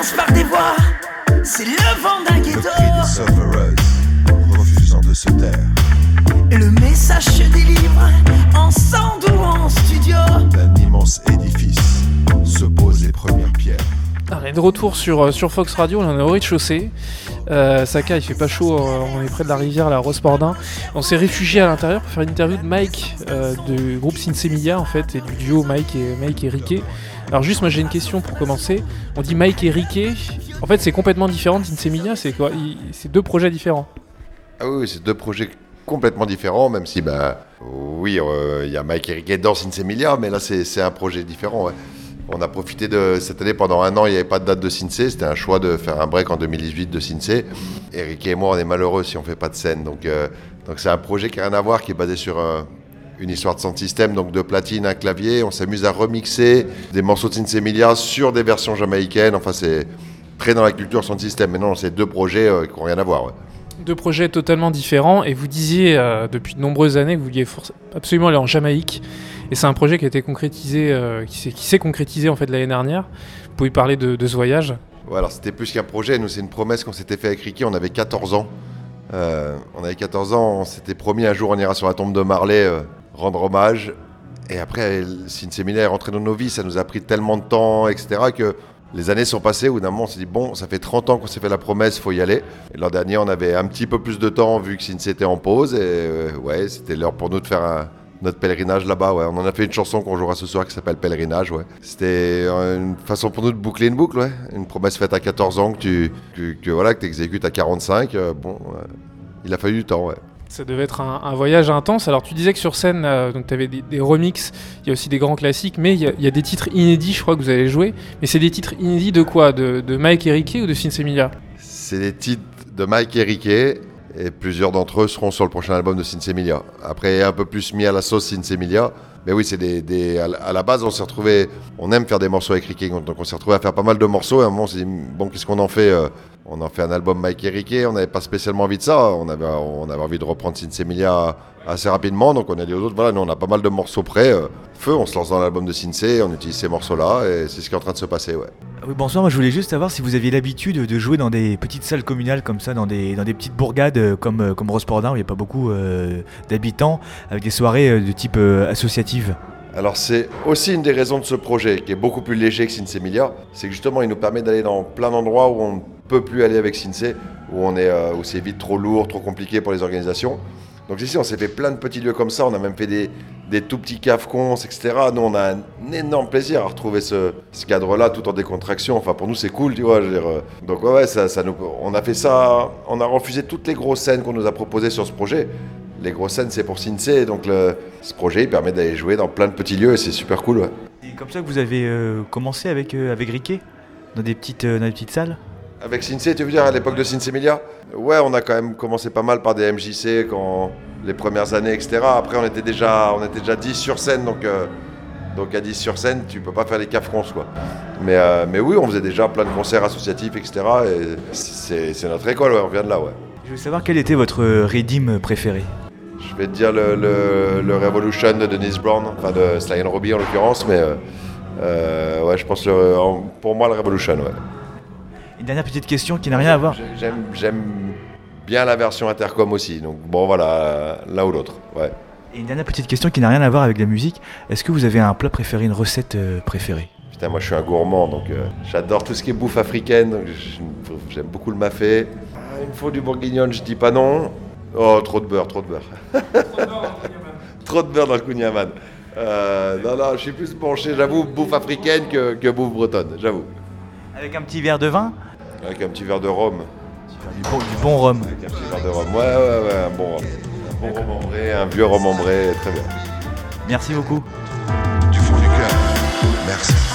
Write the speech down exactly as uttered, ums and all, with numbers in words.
commence par des voix, c'est le vent d'un ghetto. Le cri des sufferers, refusant de se taire. Et le message se délivre en sound ou en studio. D'un immense édifice se posent les premières pierres. Ah, on est de retour sur, sur Fox Radio, on est au rez-de-chaussée. Euh, Saka, il fait pas chaud, euh, on est près de la rivière, la Rospordin. On s'est réfugié à l'intérieur pour faire une interview de Mike euh, du groupe Sinsemilia en fait, et du duo Mike et, Mike et Riquet. Alors juste, moi j'ai une question pour commencer. On dit Mike et Riquet, en fait c'est complètement différent de Sinsemilia, c'est quoi il, c'est deux projets différents. Ah oui, c'est deux projets complètement différents, même si, bah, oui, il euh, y a Mike et Riquet dans Sinsemilia, mais là c'est, c'est un projet différent, ouais. On a profité de cette année, pendant un an, il n'y avait pas de date de Sinsé. C'était un choix de faire un break en deux mille dix-huit de Sinsé. Et Riquet et moi, on est malheureux si on ne fait pas de scène. Donc, euh, donc c'est un projet qui n'a rien à voir, qui est basé sur euh, une histoire de sound system, donc deux platines, un clavier. On s'amuse à remixer des morceaux de Sinsemilia sur des versions jamaïcaines. Enfin, c'est très dans la culture sound system. Mais non, c'est deux projets euh, qui n'ont rien à voir. Ouais. Deux projets totalement différents. Et vous disiez euh, depuis de nombreuses années que vous vouliez forc- absolument aller en Jamaïque. Et c'est un projet qui a été concrétisé, euh, qui, s'est, qui s'est concrétisé en fait l'année dernière. Vous pouvez parler de, de ce voyage ? Ouais, alors c'était plus qu'un projet. Nous, c'est une promesse qu'on s'était fait avec Riquet. On avait quatorze ans. Euh, on avait quatorze ans. On s'était promis un jour on ira sur la tombe de Marley euh, rendre hommage. Et après, Sinsemilia est rentré dans nos vies. Ça nous a pris tellement de temps, et cetera, que les années sont passées. Au bout d'un moment, on s'est dit bon, ça fait trente ans qu'on s'est fait la promesse, il faut y aller. Et l'an dernier, on avait un petit peu plus de temps vu que Sinsé était en pause. Et euh, ouais, c'était l'heure pour nous de faire un. Notre pèlerinage là-bas, ouais. On en a fait une chanson qu'on jouera ce soir qui s'appelle Pèlerinage, ouais. C'était une façon pour nous de boucler une boucle, ouais. Une promesse faite à quatorze ans que tu que, que, voilà, que t'exécutes à quarante-cinq. Euh, bon, euh, il a fallu du temps, ouais. Ça devait être un, un voyage intense. Alors tu disais que sur scène, euh, donc tu avais des, des remixes, il y a aussi des grands classiques, mais il y, y a des titres inédits, je crois, que vous allez jouer. Mais c'est des titres inédits de quoi ? De, de Mike et Riquet ou de Sinsemilia ? C'est des titres de Mike et Riquet. Et plusieurs d'entre eux seront sur le prochain album de Sinsemilia. Après, un peu plus mis à la sauce Sinsemilia. Mais oui, c'est des, des, à la base, on s'est retrouvés... On aime faire des morceaux avec Riquet, donc on s'est retrouvés à faire pas mal de morceaux. Et à un moment, on s'est dit, bon, qu'est-ce qu'on en fait ? On en fait un album Mike et Riquet. On n'avait pas spécialement envie de ça. On avait, on avait envie de reprendre Sinsemilia assez rapidement. Donc on a dit aux autres, voilà, nous, on a pas mal de morceaux prêts. Feu, on se lance dans l'album de Sinsé. On utilise ces morceaux-là. Et c'est ce qui est en train de se passer, ouais. Oui, bonsoir, moi je voulais juste savoir si vous aviez l'habitude de jouer dans des petites salles communales comme ça, dans des, dans des petites bourgades comme, comme Rospordin où il n'y a pas beaucoup euh, d'habitants, avec des soirées de type euh, associative. Alors c'est aussi une des raisons de ce projet qui est beaucoup plus léger que Sinsemilia, c'est que justement il nous permet d'aller dans plein d'endroits où on ne peut plus aller avec Sinsé, où, on est, euh, où c'est vite trop lourd, trop compliqué pour les organisations. Donc ici on s'est fait plein de petits lieux comme ça, on a même fait des, des tout petits cafes-cons, et cetera. Nous on a un énorme plaisir à retrouver ce, ce cadre-là tout en décontraction. Enfin pour nous c'est cool, tu vois. Je veux dire, euh, donc ouais, ouais ça, ça nous, on a fait ça, on a refusé toutes les grosses scènes qu'on nous a proposées sur ce projet. Les grosses scènes c'est pour Sinsé, donc le, ce projet il permet d'aller jouer dans plein de petits lieux et c'est super cool. Ouais. Et comme ça que vous avez euh, commencé avec, euh, avec Riquet, dans des petites, euh, dans des petites salles ? Avec Sinsé, tu veux dire, à l'époque de Sinsemilia ? Ouais, on a quand même commencé pas mal par des M J C quand les premières années, et cetera. Après, on était déjà, on était déjà dix sur scène, donc, euh, donc à dix sur scène, tu peux pas faire les cafrons, quoi. Mais, euh, mais oui, on faisait déjà plein de concerts associatifs, et cetera. Et c'est, c'est notre école, ouais, on vient de là, ouais. Je veux savoir quel était votre redeem préféré ? Je vais te dire le, le, le Revolution de Dennis Brown, enfin de Sly and Robbie en l'occurrence, mais euh, euh, ouais, je pense le, pour moi le Revolution, ouais. Une dernière petite question qui n'a rien à voir. J'aime, j'aime bien la version intercom aussi, donc bon voilà, l'un ou l'autre, ouais. Et une dernière petite question qui n'a rien à voir avec la musique. Est-ce que vous avez un plat préféré, une recette euh, préférée ? Putain, moi je suis un gourmand, donc euh, j'adore tout ce qui est bouffe africaine, donc j'aime beaucoup le mafé. Ah, il me faut du bourguignon, je dis pas non. Oh, trop de beurre, trop de beurre. Trop de beurre dans le kouign-amann. Euh, non, non, je suis plus penché, j'avoue, bouffe africaine que, que bouffe bretonne, j'avoue. Avec un petit verre de vin ? Avec un petit verre de rhum. Du bon, du bon rhum. Avec un petit verre de rhum, ouais, ouais, ouais, un bon rhum. Un bon rhum ambré, un vieux rhum ambré, très bien. Merci beaucoup. Du fond du cœur, merci.